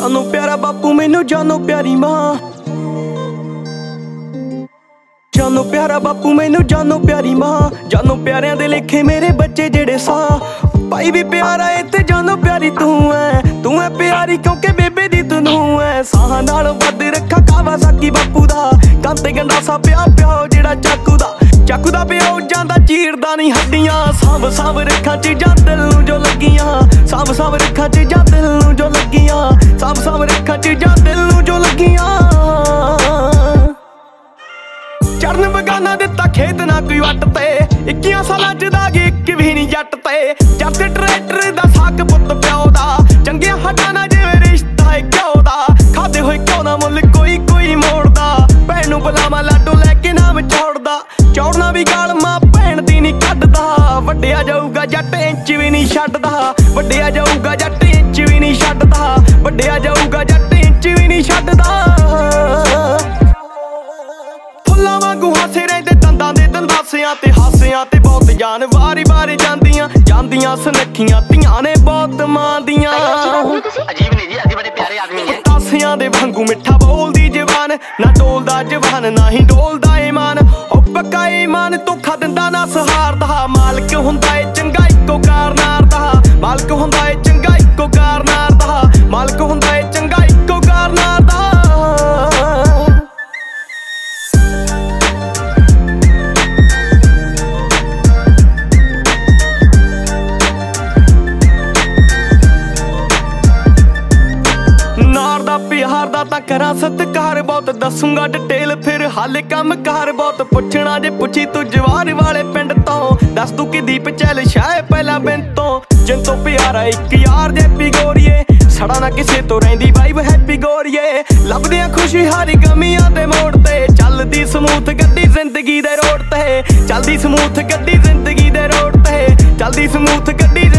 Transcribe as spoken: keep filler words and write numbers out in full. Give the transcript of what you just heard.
ਜਾਨੋ ਪਿਆਰਾ ਬਾਪੂ ਮੈਨੂੰ ਜਾਨੋ ਪਿਆਰੀ ਮਾਂ, ਜਾਨੋ ਪਿਆਰਾ ਬਾਪੂ ਮੈਨੂੰ ਜਾਨੋ ਪਿਆਰੀ ਮਾਂ। ਜਾਨੋ ਪਿਆਰਿਆਂ ਦੇ ਲੇਖੇ ਮੇਰੇ ਬੱਚੇ ਜਿਹੜੇ ਸਾਂ, ਭਾਈ ਵੀ ਪਿਆਰਾ ਏ ਤੇ ਜਾਨੋ ਪਿਆਰੀ ਤੂੰ ਐ, ਤੂੰ ਐ ਪਿਆਰੀ ਕਿਉਂਕਿ ਬੇਬੇ ਦੀ ਤੂੰ ਐ। ਸਾਹਾਂ ਨਾਲ ਵੱਧ ਰੱਖਾ ਕਾਵਾਸਾਕੀ ਬਾਪੂ ਦਾ, ਕੰਨ ਤੇ ਗੰਡਾਸਾ ਪਿਆ ਪਿਓ ਜਿਹੜਾ ਚਾਕੂ ਦਾ, ਚਾਕੂ ਦਾ ਪਿਓ ਜਾਂਦਾ ਚੀਰਦਾ ਨਹੀਂ ਹੱਡੀਆਂ। ਸਾਂਭ ਸਾਂਭ ਰੱਖਾਂ ਚੀਜ਼ਾਂ ਦਿਲ ਨੂੰ ਜੋ ਲੱਗੀਆਂ, ਸਾਂਭ ਸਾਂਭ ਰੱਖਾਂ ਚੀਜ਼ਾਂ ਦਿਲ ਨੂੰ ਜੋ ਲੱਗੀਆਂ, ਸਾਂਭ ਸਾਂਭ ਰੱਖਾਂ ਚੀਜ਼ਾਂ ਦਿਲ ਨੂੰ ਜੋ ਲੱਗੀਆਂ। ਚਰਨ ਬਗਾਨਾ ਦਿੱਤਾ ਖੇਤ ਨਾ ਕੋਈ ਵੱਟ ਤੇ, ਇੱਕੀਆਂ ਸਾਲਾਂ ਚ ਦਾਗ ਇੱਕ ਵੀ ਨਹੀਂ ਜੱਟ ਤੇ। ਜੱਟ ਟਰੈਕਟਰ ਦਾ ਸਾਕ ਪੁੱਤ ਪਿਓ ਦਾ, ਚੰਗਿਆਂ ਹੱਡਾਂ ਨਾਲ ਜਿਵੇਂ ਰਿਸ਼ਤਾ ਏ ਘਿਓ ਦਾ। ਖਾਦੇ ਹੋਏ ਘਿਓ ਦਾ ਮੁੱਲ ਕੋਈ ਕੋਈ ਮੋੜਦਾ, ਭੈਣ ਨੂੰ ਬੁਲਾਵਾ ਲਾਡੋ ਲੈ ਕੇ ਨਾਮ ਚੌੜਦਾ। ਚੌੜਨਾ ਵੀ ਗਾਲ ਮਾਂ ਭੈਣ ਦੀ ਨਹੀਂ ਕੱਢਦਾ, ਵੱਡਿਆ ਜਾਊਗਾ ਜੱਟ ਇੰਚ ਵੀ ਨਹੀਂ ਛੱਡਦਾ, ਵੱਡਿਆ ਜਾਊਗਾ ਜੱਟ ਇੰਚ ਵੀ ਨਹੀਂ ਛੱਡਦਾ, ਵੱਡਿਆ ਜਾਊਗਾ ਜੱਟ ਇੰਚ ਵੀ ਨਹੀਂ ਛੱਡਦਾ। ਫੁੱਲਾਂ ਵਾਂਗੂ ਹਾਸੇ ਰਹਿੰਦੇ ਦੰਦਾਂ ਦੇ ਦੰਦਾਸਿਆਂ ਤੇ, ਹਾਸਿਆਂ ਤੇ ਬਹੁਤ ਜਾਨ ਵਾਰੀ ਵਾਰੀ ਜਾਂਦੀਆਂ, ਜਾਂਦੀਆਂ ਸੁਨੱਖੀਆਂ ਧੀਆਂ ਨੇ ਬਹੁਤ ਮਾਂ ਦੀਆਂ। ਅਜੀਬ ਨਹੀਂ ਜੀ, ਅਸੀਂ ਬੜੇ ਪਿਆਰੇ ਆਦਮੀ ਨੇ। ਤਾਸਿਆਂ ਦੇ ਵਾਂਗੂ ਮਿੱਠਾ ਬੋਲਦੀ ਜਵਾਨ, ਨਾ ਡੋਲਦਾ ਜਵਾਨ ਨਾ ਹੀ ਡੋਲਦਾ ਈਮਾਨ। ਉਹ ਪੱਕਾ ਈਮਾਨ ਧੋਖਾ ਦਿੰਦਾ ਨਾ ਸਹਾਰਦਾ, ਮਾਲਕ ਹੁੰਦਾ ਏ ਚੰਗਾ ਇੱਕੋ ਕਾਰਨਾਰ ਦਾ, ਮਾਲਕ ਹੁੰਦਾ ਏ ਚੰਗਾ ਇੱਕੋ ਕਾਰਨਾਰ ਦਾ, ਮਾਲਕ ਹੁੰਦਾ ਏ ਚੰਗਾ ਇੱਕੋ ਕਾਰਨਾਰ ਦਾ। ਪਿਆਰ ਦਾ ਤਾਂ ਕਰਾਂ ਸਤਿਕਾਰ ਬਹੁਤ, ਦੱਸੂਗਾ ਡਿਟੇਲ ਫਿਰ ਹਾਲੇ ਕੰਮ ਕਾਰ ਬਹੁਤ। ਪੁੱਛਣਾ ਜੇ ਪੁੱਛੀ ਤੂੰ ਜਵਾਰ ਵਾਲੇ ਪਿੰਡ ਤੋਂ, ਦੱਸ ਤੂੰ ਕਿ ਦੀਪ ਚੱਲ ਸ਼ਾਇ ਪਹਿਲਾਂ ਬਿਨ ਤੋਂ। ਜਿਨ ਤੋਂ ਪਿਆਰਾ ਇੱਕ ਯਾਰ ਜੇਪੀ ਗੋਰੀਏ, ਸੜਾ ਨਾ ਕਿਸੇ ਤੋਂ ਰਹਿੰਦੀ ਵਾਈਬ ਹੈਪੀ ਗੋਰੀਏ। ਲੱਭਦੇ ਆ ਖੁਸ਼ੀ ਹਰ ਗਮੀਆਂ ਦੇ ਮੋੜ ਤੇ, ਚੱਲਦੀ ਸਮੂਥ ਗੱਡੀ ਜ਼ਿੰਦਗੀ ਦੇ ਰੋਡ ਤੇ, ਚੱਲਦੀ ਸਮੂਥ ਗੱਡੀ ਜ਼ਿੰਦਗੀ ਦੇ ਰੋਡ ਤੇ, ਚੱਲਦੀ ਸਮੂਥ ਗੱਡੀ